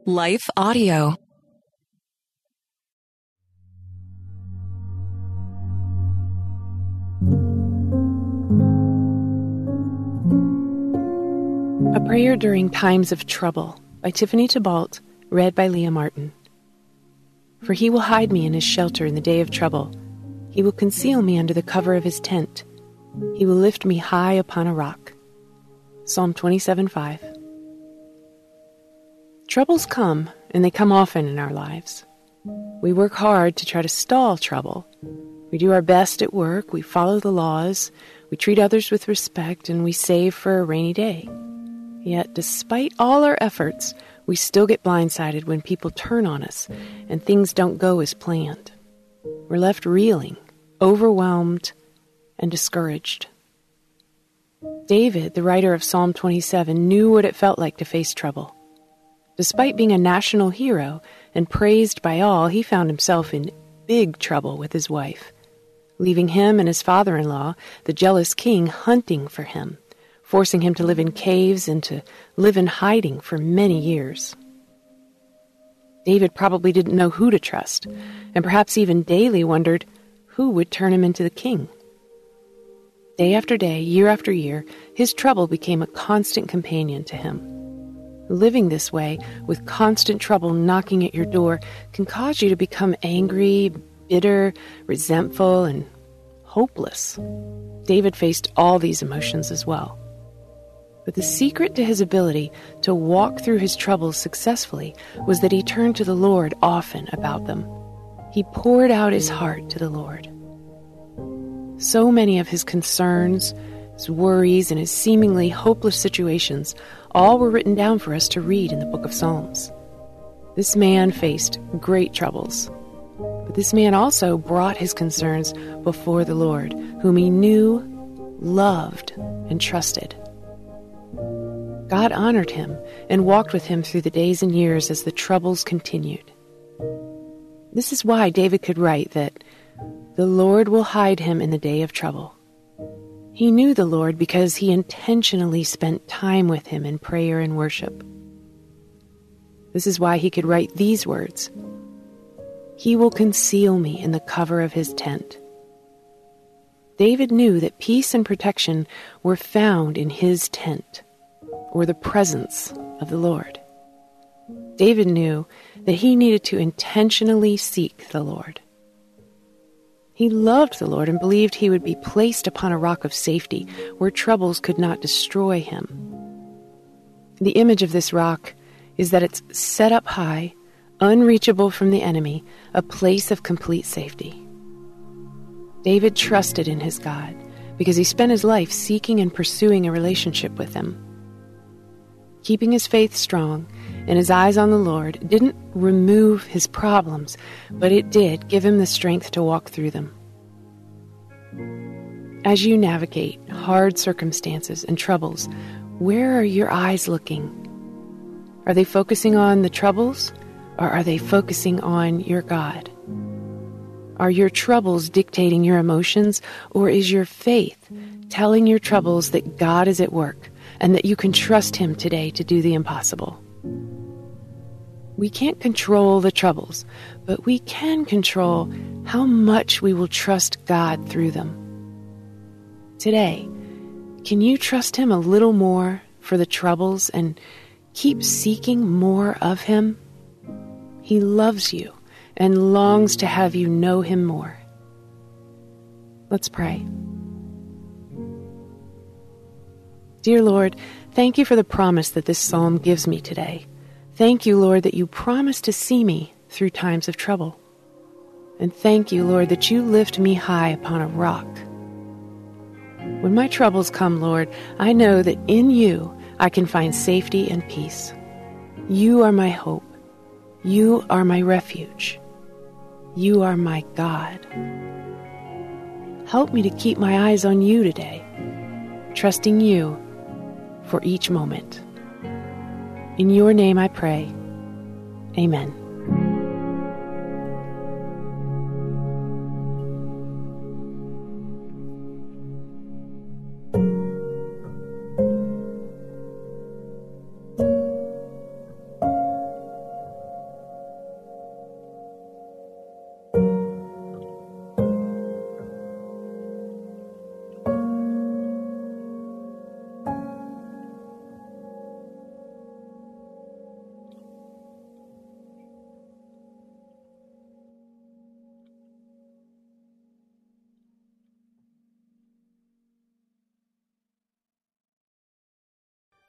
Life Audio. A Prayer During Times of Trouble by Tiffany Tybalt, read by Leah Martin. For he will hide me in his shelter in the day of trouble. He will conceal me under the cover of his tent. He will lift me high upon a rock. Psalm 27:5. Troubles come, and they come often in our lives. We work hard to try to stall trouble. We do our best at work, we follow the laws, we treat others with respect, and we save for a rainy day. Yet, despite all our efforts, we still get blindsided when people turn on us and things don't go as planned. We're left reeling, overwhelmed, and discouraged. David, the writer of Psalm 27, knew what it felt like to face trouble. Despite being a national hero and praised by all, he found himself in big trouble with his wife, leaving him and his father-in-law, the jealous king, hunting for him, forcing him to live in caves and to live in hiding for many years. David probably didn't know who to trust, and perhaps even daily wondered who would turn him into the king. Day after day, year after year, his trouble became a constant companion to him. Living this way, with constant trouble knocking at your door, can cause you to become angry, bitter, resentful, and hopeless. David faced all these emotions as well. But the secret to his ability to walk through his troubles successfully was that he turned to the Lord often about them. He poured out his heart to the Lord. So many of his concerns, his worries, and his seemingly hopeless situations all were written down for us to read in the book of Psalms. This man faced great troubles, but this man also brought his concerns before the Lord, whom he knew, loved, and trusted. God honored him and walked with him through the days and years as the troubles continued. This is why David could write that the Lord will hide him in the day of trouble. He knew the Lord because he intentionally spent time with him in prayer and worship. This is why he could write these words: He will conceal me in the cover of his tent. David knew that peace and protection were found in his tent, or the presence of the Lord. David knew that he needed to intentionally seek the Lord. He loved the Lord and believed he would be placed upon a rock of safety where troubles could not destroy him. The image of this rock is that it's set up high, unreachable from the enemy, a place of complete safety. David trusted in his God because he spent his life seeking and pursuing a relationship with him. Keeping his faith strong and his eyes on the Lord didn't remove his problems, but it did give him the strength to walk through them. As you navigate hard circumstances and troubles, where are your eyes looking? Are they focusing on the troubles, or are they focusing on your God? Are your troubles dictating your emotions, or is your faith telling your troubles that God is at work and that you can trust him today to do the impossible? We can't control the troubles, but we can control how much we will trust God through them. Today, can you trust him a little more for the troubles and keep seeking more of him? He loves you and longs to have you know him more. Let's pray. Dear Lord, thank you for the promise that this psalm gives me today. Thank you, Lord, that you promise to see me through times of trouble. And thank you, Lord, that you lift me high upon a rock. When my troubles come, Lord, I know that in you I can find safety and peace. You are my hope. You are my refuge. You are my God. Help me to keep my eyes on you today, trusting you for each moment. In your name I pray. Amen.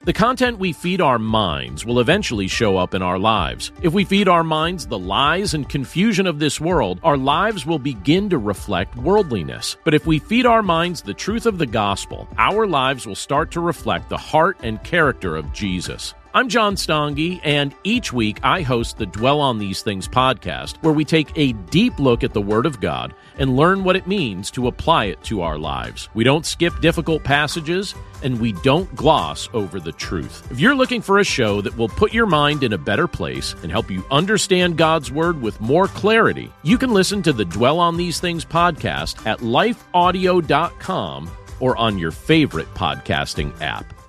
The content we feed our minds will eventually show up in our lives. If we feed our minds the lies and confusion of this world, our lives will begin to reflect worldliness. But if we feed our minds the truth of the gospel, our lives will start to reflect the heart and character of Jesus. I'm John Stange, and each week I host the Dwell on These Things podcast, where we take a deep look at the Word of God and learn what it means to apply it to our lives. We don't skip difficult passages, and we don't gloss over the truth. If you're looking for a show that will put your mind in a better place and help you understand God's Word with more clarity, you can listen to the Dwell on These Things podcast at lifeaudio.com or on your favorite podcasting app.